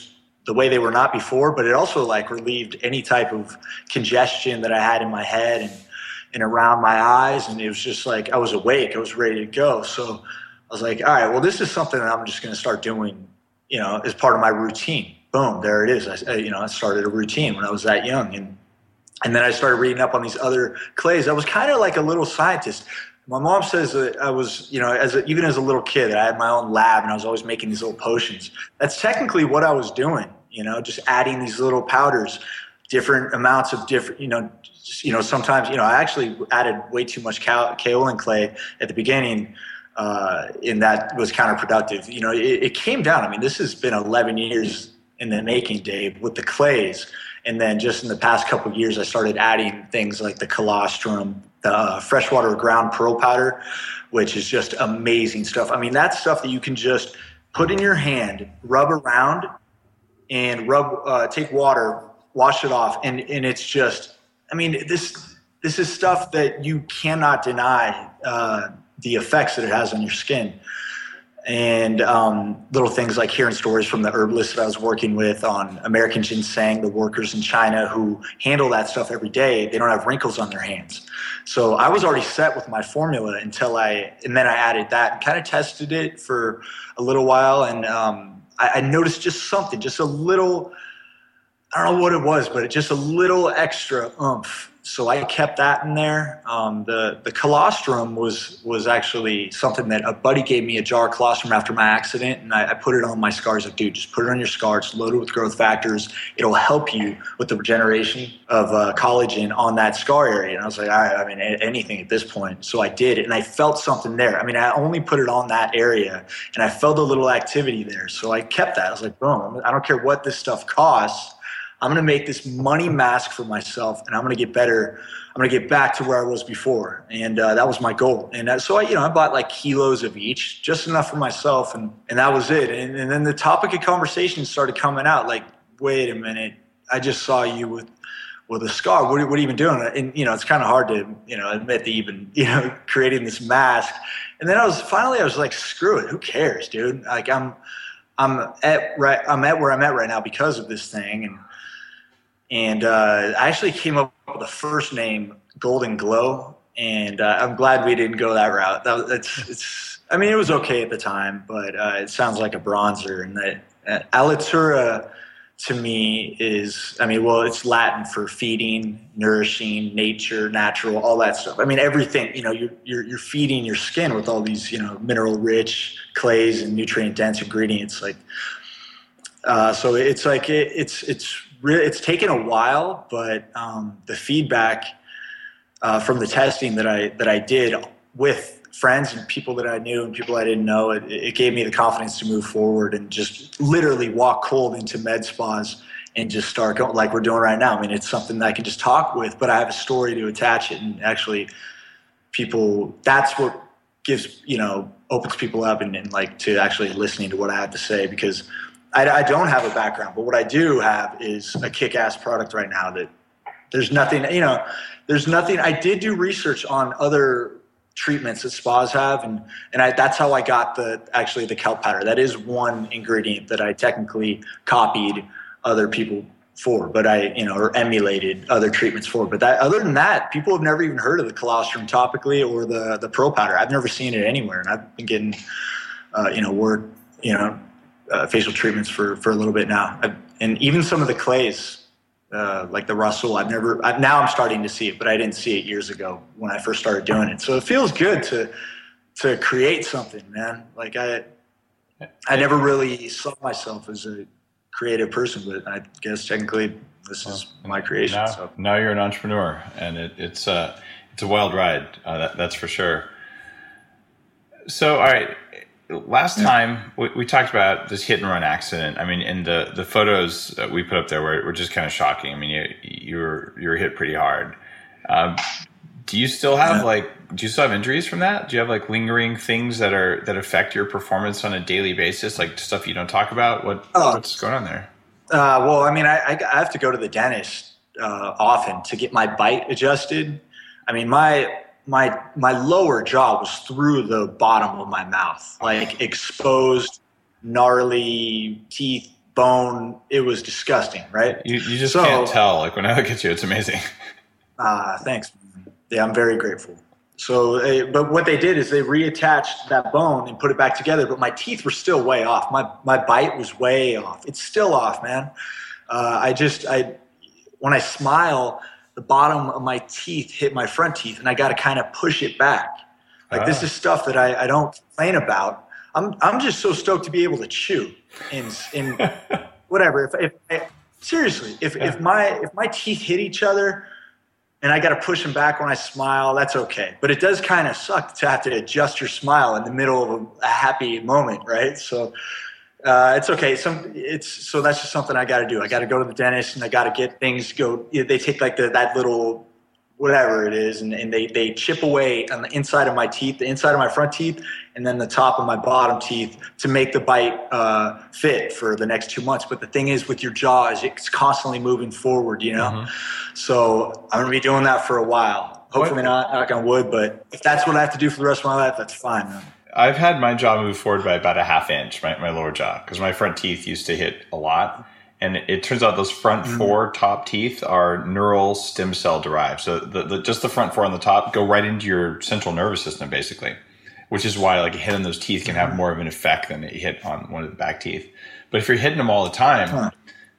the way they were not before, but it also like relieved any type of congestion that I had in my head and, and around my eyes. And it was just like, I was awake, I was ready to go. So I was like, all right, well, this is something that I'm just going to start doing, you know, as part of my routine. Boom, there it is. I, you know, I started a routine when I was that young. And, and then I started reading up on these other clays. I was kind of like a little scientist. My mom says that I was, you know, as a, even as a little kid, I had my own lab and I was always making these little potions. That's technically what I was doing, you know, just adding these little powders, different amounts of different, you know, just, you know, sometimes, you know, I actually added way too much kaolin clay at the beginning, uh, and that was counterproductive. You know, it, it came down. I mean, this has been eleven years in the making, Dave, with the clays. And then just in the past couple of years, I started adding things like the colostrum, the uh, freshwater ground pearl powder, which is just amazing stuff. I mean, that's stuff that you can just put in your hand, rub around, and rub, uh, take water, wash it off, and and it's just, I mean, this this is stuff that you cannot deny uh, the effects that it has on your skin. And um, little things like hearing stories from the herbalists that I was working with on American ginseng, the workers in China who handle that stuff every day, they don't have wrinkles on their hands. So I was already set with my formula until I, and then I added that and kind of tested it for a little while. And um, I, I noticed just something, just a little, I don't know what it was, but it just a little extra oomph. So I kept that in there. Um, the the colostrum was was actually something that a buddy gave me, a jar of colostrum after my accident, and I, I put it on my scars. Like, dude, just put it on your scars. It's loaded with growth factors. It'll help you with the regeneration of uh, collagen on that scar area. And I was like, all right, I mean, anything at this point. So I did it, and I felt something there. I mean, I only put it on that area, and I felt a little activity there. So I kept that. I was like, boom, I don't care what this stuff costs. I'm going to make this money mask for myself, and I'm going to get better. I'm going to get back to where I was before. And uh, that was my goal. And uh, so I, you know, I bought like kilos of each, just enough for myself. And, and that was it. And, and then the topic of conversation started coming out like, wait a minute, I just saw you with, with a scar. What, what are you even doing? And, you know, it's kind of hard to, you know, admit that even, you know, creating this mask. And then I was finally, I was like, screw it. Who cares, dude? Like I'm, I'm at, right, I'm at where I'm at right now because of this thing. And, And uh, I actually came up with the first name, Golden Glow, and uh, I'm glad we didn't go that route. That, it's, it's, I mean, it was okay at the time, but uh, it sounds like a bronzer. And that uh, Alitura, to me, is, I mean, well, it's Latin for feeding, nourishing, nature, natural, all that stuff. I mean, everything. You know, you're you're, you're feeding your skin with all these, you know, mineral-rich clays and nutrient-dense ingredients. Like, uh, so it's like it, it's it's. Really, it's taken a while, but um, the feedback uh, from the testing that I that I did with friends and people that I knew and people I didn't know, it, it gave me the confidence to move forward and just literally walk cold into med spas and just start going like we're doing right now. I mean, it's something that I can just talk with, but I have a story to attach it, and actually, people. That's what gives you know opens people up and, and like to actually listening to what I have to say because. I, I don't have a background, but what I do have is a kick-ass product right now that there's nothing, you know, there's nothing. I did do research on other treatments that spas have, and, and I, that's how I got the actually the kelp powder. That is one ingredient that I technically copied other people for, but I, you know, or emulated other treatments for. But that, other than that, people have never even heard of the colostrum topically or the, the pearl powder. I've never seen it anywhere, and I've been getting, uh, you know, work, you know, Uh, facial treatments for, for a little bit now. I've, and even some of the clays, uh, like the Rasul, I've never, I, now I'm starting to see it, but I didn't see it years ago when I first started doing it. So it feels good to, to create something, man. Like I, I never really saw myself as a creative person, but I guess technically this well, is my creation. Now, so. now you're an entrepreneur, and it, it's, uh, it's a wild ride. Uh, that, that's for sure. So, all right. Last time we, we talked about this hit and run accident. I mean, and the, the photos that we put up there were, were just kind of shocking. I mean, you you were you were hit pretty hard. Um, do you still have like do you still have injuries from that? Do you have like lingering things that are that affect your performance on a daily basis, like stuff you don't talk about? What oh. what's going on there? Uh, well, I mean, I, I have to go to the dentist uh, often to get my bite adjusted. I mean, my My my lower jaw was through the bottom of my mouth, like exposed, gnarly teeth, bone. It was disgusting, right? You, you just so, can't tell. Like when I look at you, it's amazing. Ah, uh, thanks. Yeah, I'm very grateful. So, uh, but what they did is they reattached that bone and put it back together, but my teeth were still way off. My my bite was way off. It's still off, man. Uh, I just, I when I smile, the bottom of my teeth hit my front teeth, and I got to kind of push it back. Like ah. This is stuff that I, I don't complain about. I'm I'm just so stoked to be able to chew in in whatever. If, if, if seriously, if yeah. if my if my teeth hit each other, and I got to push them back when I smile, that's okay. But it does kind of suck to have to adjust your smile in the middle of a, a happy moment, right? So uh, it's okay. Some it's so that's just something I got to do. I got to go to the dentist, and I got to get things go. They take like the, that little whatever it is, and, and they, they chip away on the inside of my teeth, the inside of my front teeth, and then the top of my bottom teeth to make the bite uh, fit for the next two months. But the thing is with your jaw is it's constantly moving forward, you know? Mm-hmm. So I'm going to be doing that for a while. Hopefully not, knock on wood, but if that's what I have to do for the rest of my life, that's fine, man. I've had my jaw move forward by about a half inch, my, my lower jaw, because my front teeth used to hit a lot. And it, it turns out those front mm-hmm. four top teeth are neural stem cell derived. So the, the, just the front four on the top go right into your central nervous system, basically, which is why like a hit on those teeth can have more of an effect than a hit on one of the back teeth. But if you're hitting them all the time, huh.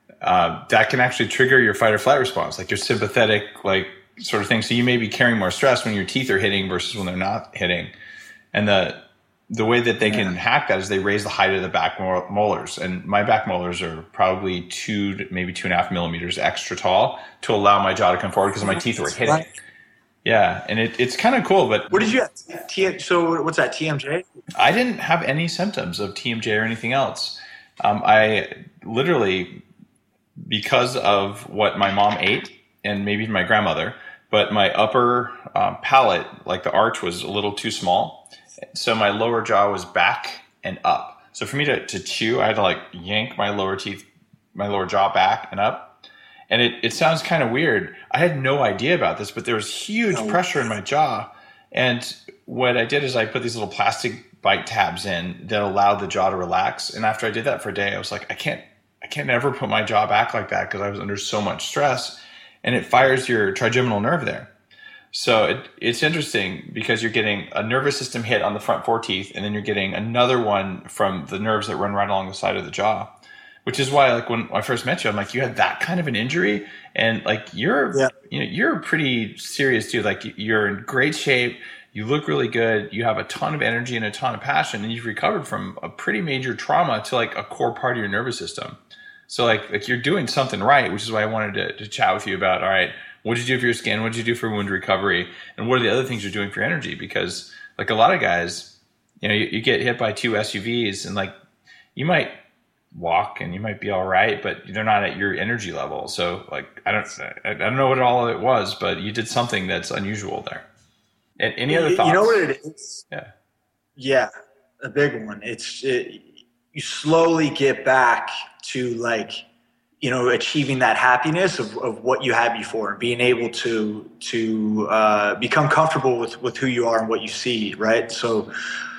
uh, that can actually trigger your fight or flight response, like your sympathetic like sort of thing. So you may be carrying more stress when your teeth are hitting versus when they're not hitting. And the the way that they can yeah. hack that is they raise the height of the back molars. And my back molars are probably two, maybe two and a half millimeters extra tall to allow my jaw to come forward because my teeth were hitting. Yeah, and it, it's kind of cool. But what did you have? T- so what's that, T M J? I didn't have any symptoms of T M J or anything else. Um, I literally, because of what my mom ate and maybe my grandmother, but my upper um, palate, like the arch was a little too small. So my lower jaw was back and up. So for me to, to chew, I had to like yank my lower teeth, my lower jaw back and up. And it, it sounds kind of weird. I had no idea about this, but there was huge oh. pressure in my jaw. And what I did is I put these little plastic bite tabs in that allowed the jaw to relax. And after I did that for a day, I was like, I can't, I can't ever put my jaw back like that because I was under so much stress. And it fires your trigeminal nerve there. So it, it's interesting because you're getting a nervous system hit on the front four teeth, and then you're getting another one from the nerves that run right along the side of the jaw, which is why, like when I first met you, I'm like, you had that kind of an injury, and like you're, yeah. you know, you're a pretty serious dude. Like you're in great shape, you look really good, you have a ton of energy and a ton of passion, and you've recovered from a pretty major trauma to like a core part of your nervous system. So like, like you're doing something right, which is why I wanted to, to chat with you about. All right. What did you do for your skin? What did you do for wound recovery? And what are the other things you're doing for energy? Because like a lot of guys, you know, you, you get hit by two S U Vs and like you might walk and you might be all right, but they're not at your energy level. So like, I don't, I don't know what all it was, but you did something that's unusual there. And any other thoughts? You know what it is? Yeah. Yeah. A big one. It's, it, you slowly get back to like, you know, achieving that happiness of, of what you had before and being able to to uh, become comfortable with, with who you are and what you see, right? So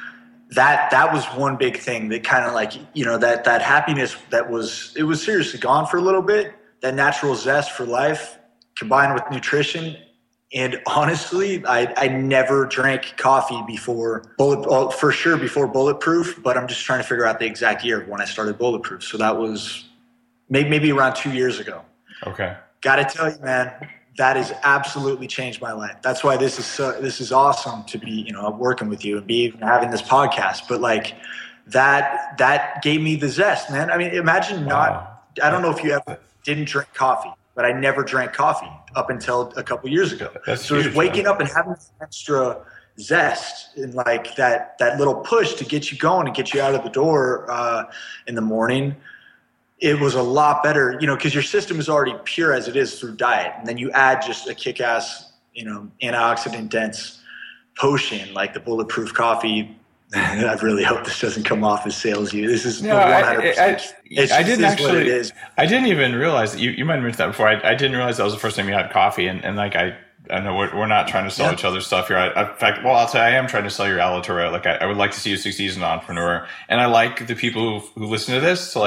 that that was one big thing that kind of like, you know, that that happiness that was, it was seriously gone for a little bit, that natural zest for life combined with nutrition. And honestly, I, I never drank coffee before Bullet, well, for sure before Bulletproof, but I'm just trying to figure out the exact year of when I started Bulletproof. So that was maybe, maybe around two years ago. Okay. Got to tell you, man, that has absolutely changed my life. That's why this is so, this is awesome to be, you know, working with you and be even having this podcast. But like that, that gave me the zest, man. I mean, imagine wow. not, I don't know if you ever didn't drink coffee, but I never drank coffee up until a couple years ago. That's so huge, just waking man. up and having this extra zest and like that, that little push to get you going and get you out of the door uh, in the morning. It was a lot better, you know, because your system is already pure as it is through diet. And then you add just a kick-ass, you know, antioxidant-dense potion like the Bulletproof coffee. I really hope this doesn't come off as salesy. This is no, one hundred percent. I, I, I, I didn't actually. It is. I didn't even realize that you. You might have mentioned that before. I, I didn't realize that was the first time you had coffee, and, and like I. I know we're, we're not trying to sell yeah. each other stuff here. I, I, in fact, well, I'll say I am trying to sell your Alitura. Like I, I would like to see you succeed as an entrepreneur, and I like the people who who listen to this to like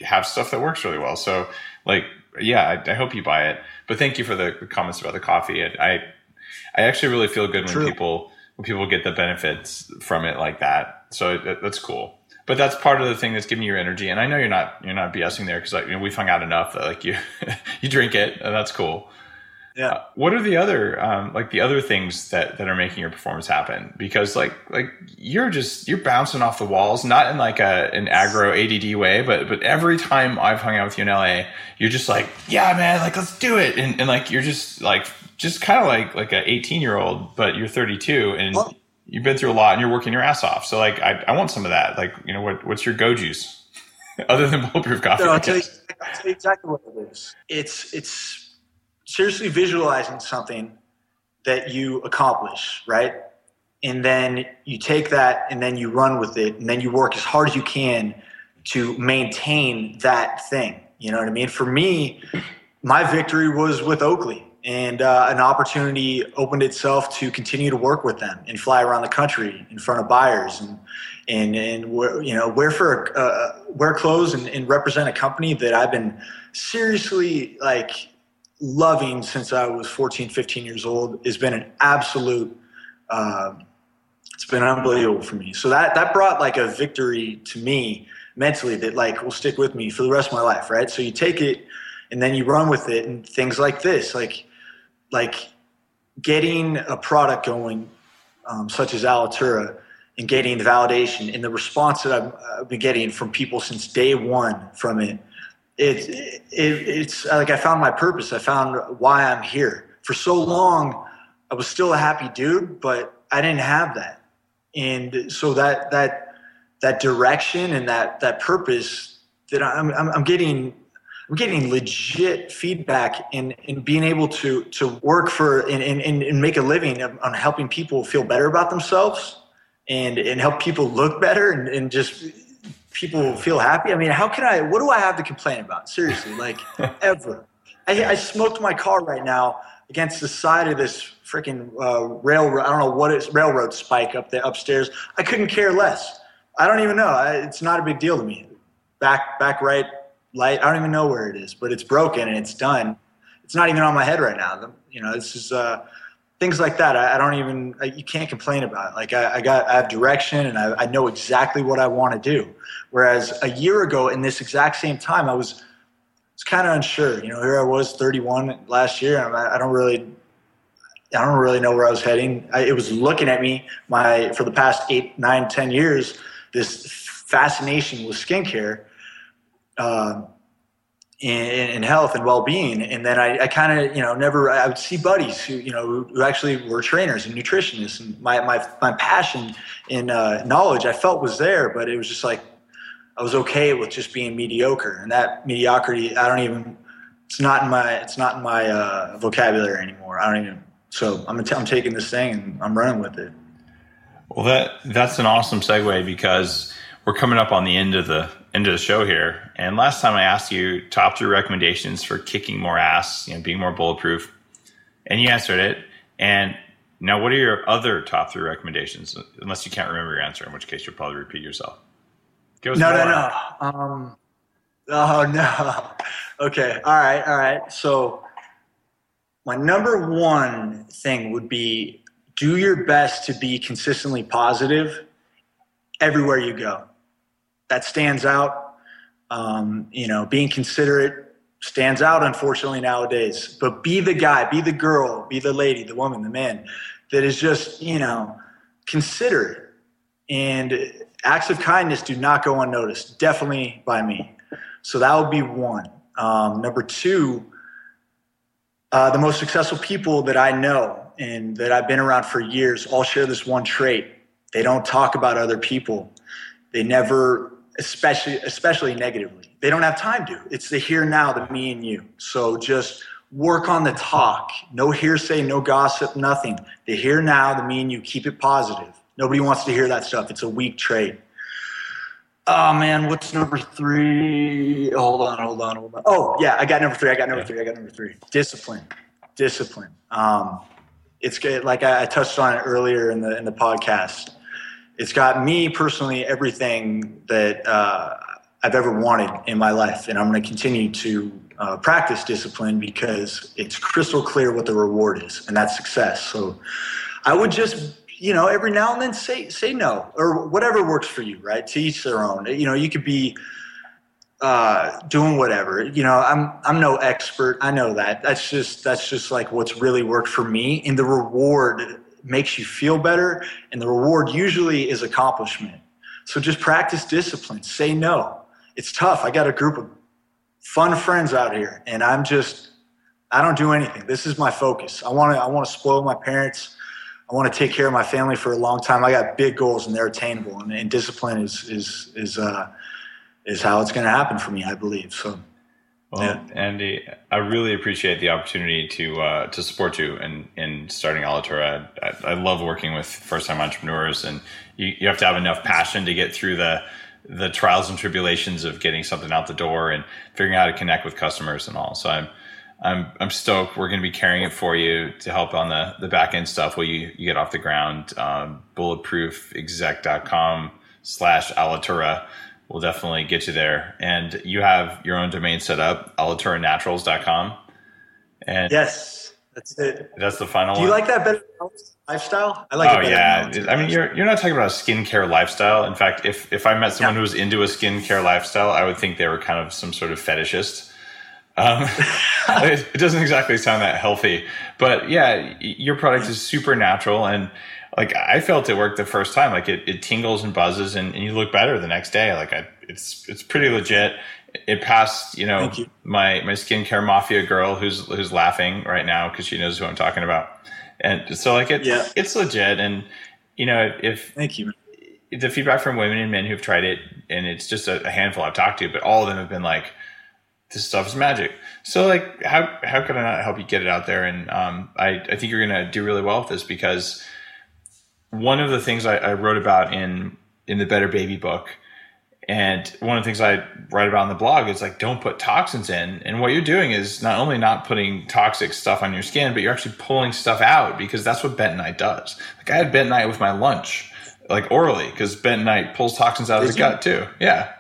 have stuff that works really well. So like, yeah, I, I hope you buy it. But thank you for the comments about the coffee. I, I actually really feel good when True. people when people get the benefits from it like that. So that, that's cool. But that's part of the thing that's giving you your energy. And I know you're not you're not BSing there because like, you know, we've hung out enough that like you you drink it and that's cool. Yeah. Uh, what are the other um, like the other things that, that are making your performance happen? Because like like you're just you're bouncing off the walls, not in like a an aggro A D D way, but but every time I've hung out with you in L A, you're just like, yeah, man, like let's do it, and and like you're just like just kind of like like an eighteen year old, but you're thirty-two and oh. you've been through a lot and you're working your ass off. So like I, I want some of that. Like, you know, what what's your go juice other than bulletproof coffee? No, I'll, tell you, I'll tell you exactly what it is. It's it's. seriously visualizing something that you accomplish, right? And then you take that and then you run with it and then you work as hard as you can to maintain that thing. You know what I mean? For me, my victory was with Oakley, and uh, an opportunity opened itself to continue to work with them and fly around the country in front of buyers and and and wear, you know, wear for uh, wear clothes and, and represent a company that I've been seriously like loving since I was fourteen, fifteen years old. Has been an absolute, uh, it's been unbelievable for me. So that, that brought like a victory to me mentally that like will stick with me for the rest of my life. Right. So you take it and then you run with it, and things like this, like, like getting a product going, um, such as Alitura, and getting the validation and the response that I've, I've been getting from people since day one from it. It, it, it's like I found my purpose. I found why I'm here. For so long, I was still a happy dude, but I didn't have that. And so that that that direction and that that purpose that I'm I'm, I'm getting I'm getting legit feedback in in being able to to work for and and, and make a living on helping people feel better about themselves and and help people look better and, and just people feel happy. I mean, how can I, what do I have to complain about? Seriously, like ever. I, I smoked my car right now against the side of this freaking uh, railroad. I don't know what it's, railroad spike up there upstairs. I couldn't care less. I don't even know. I, it's not a big deal to me. Back, back right light. I don't even know where it is, but it's broken and it's done. It's not even on my head right now. You know, this is, uh, things like that. I, I don't even, I, you can't complain about it. Like I, I got, I have direction and I, I know exactly what I want to do. Whereas a year ago in this exact same time, I was, was kind of unsure. You know, here I was thirty-one last year. And I, I don't really, I don't really know where I was heading. I, it was looking at me my, for the past eight, nine, ten years, this fascination with skincare, um, In, in health and well-being. And then I, I kind of, you know, never, I would see buddies who, you know, who actually were trainers and nutritionists, and my, my, my passion and uh, knowledge I felt was there, but it was just like, I was okay with just being mediocre, and that mediocrity, I don't even, it's not in my, it's not in my uh, vocabulary anymore. I don't even, so I'm, I'm taking this thing and I'm running with it. Well, that, that's an awesome segue, because we're coming up on the end of the end of the show here. And last time I asked you top three recommendations for kicking more ass, you know, being more bulletproof, and you answered it. And now what are your other top three recommendations? Unless you can't remember your answer, in which case you'll probably repeat yourself. Give us no, more. no, no. Um, oh, no. Okay. All right. All right. So my number one thing would be do your best to be consistently positive everywhere you go. That stands out. Um, you know, being considerate stands out, unfortunately, nowadays. But be the guy, be the girl, be the lady, the woman, the man that is just, you know, considerate. And acts of kindness do not go unnoticed, definitely by me. So that would be one. Um, number two, uh, the most successful people that I know and that I've been around for years all share this one trait. They don't talk about other people. They never, especially especially negatively. They don't have time to. It's the here now, the me and you. So just work on the talk. No hearsay, no gossip, nothing. The here now, the me and you. Keep it positive. Nobody wants to hear that stuff. It's a weak trait. Oh, man, what's number three? Hold on, hold on, hold on. Oh, yeah, I got number three. I got number three. I got number three. Discipline. Discipline. Um, it's good. Like I, I touched on it earlier in the in the podcast. It's got me personally everything that uh, I've ever wanted in my life. And I'm going to continue to uh, practice discipline because it's crystal clear what the reward is, and that's success. So I would just, you know, every now and then say, say no, or whatever works for you, right? To each their own. You know, you could be uh, doing whatever, you know, I'm, I'm no expert. I know that. That's just, that's just like what's really worked for me. And the reward makes you feel better. And the reward usually is accomplishment. So just practice discipline. Say no. It's tough. I got a group of fun friends out here, and I'm just, I don't do anything. This is my focus. I want to, I want to spoil my parents. I want to take care of my family for a long time. I got big goals, and they're attainable. And, and discipline is, is, is, uh, is how it's going to happen for me, I believe. So, well, yeah. Andy, I really appreciate the opportunity to uh, to support you in, in starting Alitura. I, I love working with first-time entrepreneurs, and you, you have to have enough passion to get through the the trials and tribulations of getting something out the door and figuring out how to connect with customers and all. So I'm I'm I'm stoked. We're going to be carrying it for you to help on the the back end stuff while you, you get off the ground. Um, bulletproof exec dot com slash Alitura will definitely get you there. And you have your own domain set up, alitura naturals dot com. And yes, that's it. That's the final one. Do you one. like that better than lifestyle? I like oh, it better yeah. than I mean, you're you're not talking about a skincare lifestyle. In fact, if, if I met someone yeah. who was into a skincare lifestyle, I would think they were kind of some sort of fetishist. Um, it, it doesn't exactly sound that healthy, but yeah, your product is super natural, and like I felt it worked the first time. Like it, it tingles and buzzes, and, and you look better the next day. Like I, it's it's pretty legit. It passed, you know, you. my my skincare mafia girl who's who's laughing right now because she knows who I'm talking about, and so like it's yeah. it's legit. And you know, if thank you. The feedback from women and men who've tried it, and it's just a, a handful I've talked to, but all of them have been like, this stuff is magic. So like, how, how can I not help you get it out there? And, um, I, I think you're going to do really well with this, because one of the things I, I wrote about in, in the Better Baby book, and one of the things I write about on the blog is like, don't put toxins in. And what you're doing is not only not putting toxic stuff on your skin, but you're actually pulling stuff out, because that's what bentonite does. Like I had bentonite with my lunch, like orally, because bentonite pulls toxins out of the gut too. Yeah.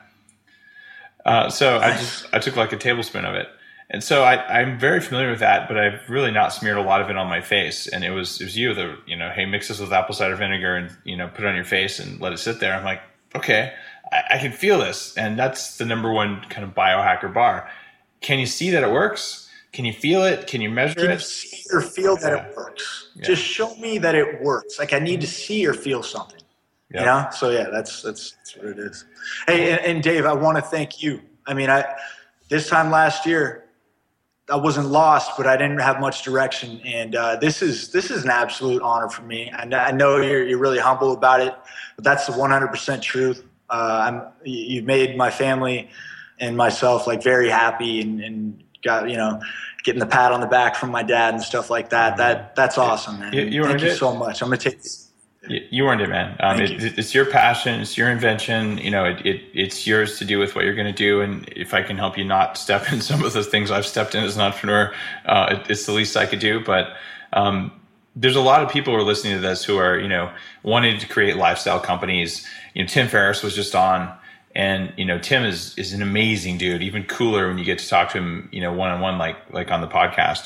Uh, so I just, I took like a tablespoon of it. And so I, I'm very familiar with that, but I've really not smeared a lot of it on my face. And it was, it was you that, you know, hey, mix this with apple cider vinegar and, you know, put it on your face and let it sit there. I'm like, okay, I, I can feel this. And that's the number one kind of biohacker bar. Can you see that it works? Can you feel it? Can you measure can it? You see or feel that yeah. it works? Yeah. Just show me that it works. Like I need to see or feel something. Yep. You know? So yeah, that's, that's, that's what it is. Hey, and, and Dave, I want to thank you. I mean, I, this time last year, I wasn't lost, but I didn't have much direction. And uh, this is, this is an absolute honor for me. I, I know you're, you're really humble about it, but that's the one hundred percent truth. Uh, I'm, you've made my family and myself like very happy, and, and got, you know, getting the pat on the back from my dad and stuff like that. That that's awesome, man. You, you Thank you it. so much. I'm going to take this. You earned it, man. Um, it, you. It's your passion. It's your invention. You know, it, it it's yours to do with what you're going to do. And if I can help you not step in some of the things I've stepped in as an entrepreneur, uh, it, it's the least I could do. But um, there's a lot of people who are listening to this who are, you know, wanting to create lifestyle companies. You know, Tim Ferriss was just on, and you know, Tim is is an amazing dude. Even cooler when you get to talk to him, you know, one on one, like like on the podcast.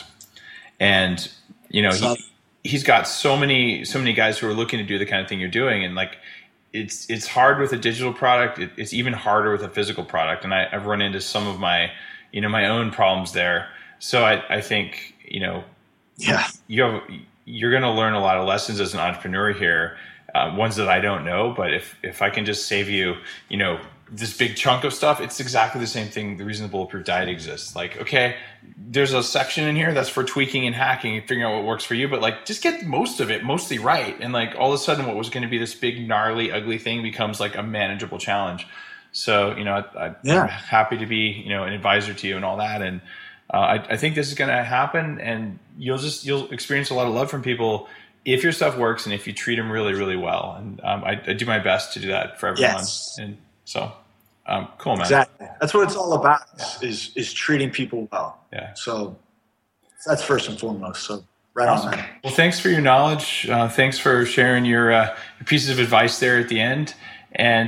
And you know, he. He's got so many, so many guys who are looking to do the kind of thing you're doing. And like, it's, it's hard with a digital product. It, it's even harder with a physical product. And I, I've run into some of my, you know, my own problems there. So I, I think, you know, yeah, you have, you're going to learn a lot of lessons as an entrepreneur here. Uh, ones that I don't know, but if, if I can just save you, you know, this big chunk of stuff, it's exactly the same thing. The reason the Bulletproof Diet exists. Like, okay, there's a section in here that's for tweaking and hacking and figuring out what works for you, but like, just get most of it mostly right. And like, all of a sudden what was going to be this big, gnarly, ugly thing becomes like a manageable challenge. So, you know, I, I, yeah. I'm happy to be, you know, an advisor to you and all that. And uh, I, I think this is going to happen, and you'll just, you'll experience a lot of love from people if your stuff works and if you treat them really, really well. And um, I, I do my best to do that for everyone. Yes. And so, um, cool, man. Exactly. That's what it's all about, yeah. is is treating people well. Yeah. So that's first and foremost. So right awesome. on that. Well, thanks for your knowledge. Uh, thanks for sharing your, uh, your pieces of advice there at the end. And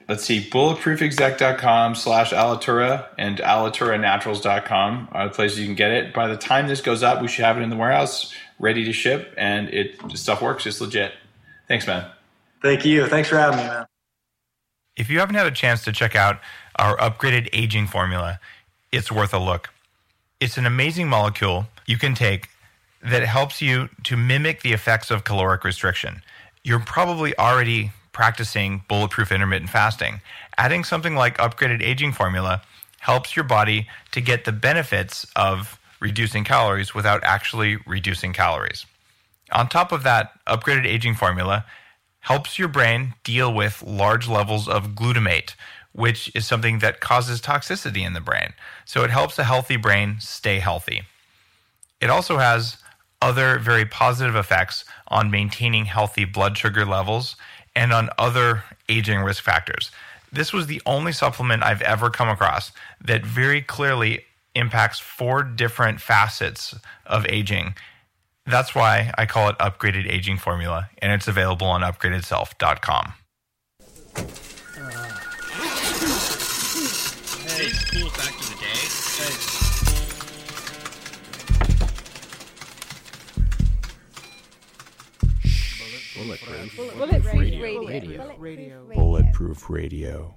let's see, bulletproofexec.com slash Alitura and alitura naturals dot com are the places you can get it. By the time this goes up, we should have it in the warehouse, ready to ship, and it stuff works. It's legit. Thanks, man. Thank you. Thanks for having me, man. If you haven't had a chance to check out our upgraded aging formula, it's worth a look. It's an amazing molecule you can take that helps you to mimic the effects of caloric restriction. You're probably already practicing bulletproof intermittent fasting. Adding something like upgraded aging formula helps your body to get the benefits of reducing calories without actually reducing calories. On top of that, upgraded aging formula helps your brain deal with large levels of glutamate, which is something that causes toxicity in the brain. So it helps a healthy brain stay healthy. It also has other very positive effects on maintaining healthy blood sugar levels and on other aging risk factors. This was the only supplement I've ever come across that very clearly impacts four different facets of aging. That's why I call it upgraded aging formula, and it's available on upgraded self dot com. Today's cool fact of the day. Bulletproof. Bulletproof radio. Radio. Radio. Bulletproof Radio.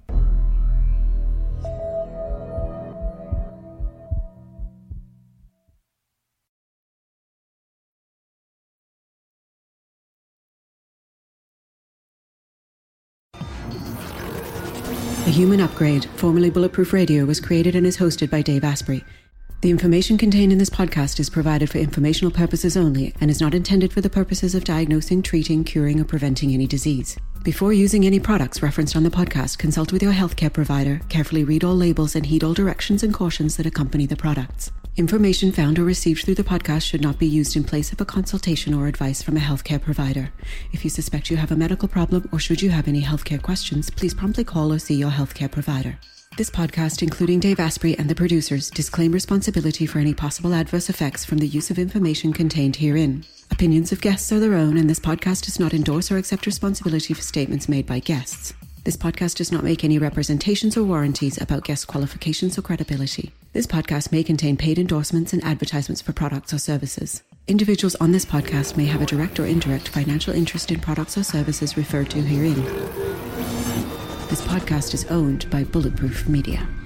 The Human Upgrade, formerly Bulletproof Radio, was created and is hosted by Dave Asprey. The information contained in this podcast is provided for informational purposes only and is not intended for the purposes of diagnosing, treating, curing, or preventing any disease. Before using any products referenced on the podcast, consult with your healthcare provider, carefully read all labels, and heed all directions and cautions that accompany the products. Information found or received through the podcast should not be used in place of a consultation or advice from a healthcare provider. If you suspect you have a medical problem or should you have any healthcare questions, please promptly call or see your healthcare provider. This podcast, including Dave Asprey and the producers, disclaim responsibility for any possible adverse effects from the use of information contained herein. Opinions of guests are their own, and this podcast does not endorse or accept responsibility for statements made by guests. This podcast does not make any representations or warranties about guest qualifications or credibility. This podcast may contain paid endorsements and advertisements for products or services. Individuals on this podcast may have a direct or indirect financial interest in products or services referred to herein. This podcast is owned by Bulletproof Media.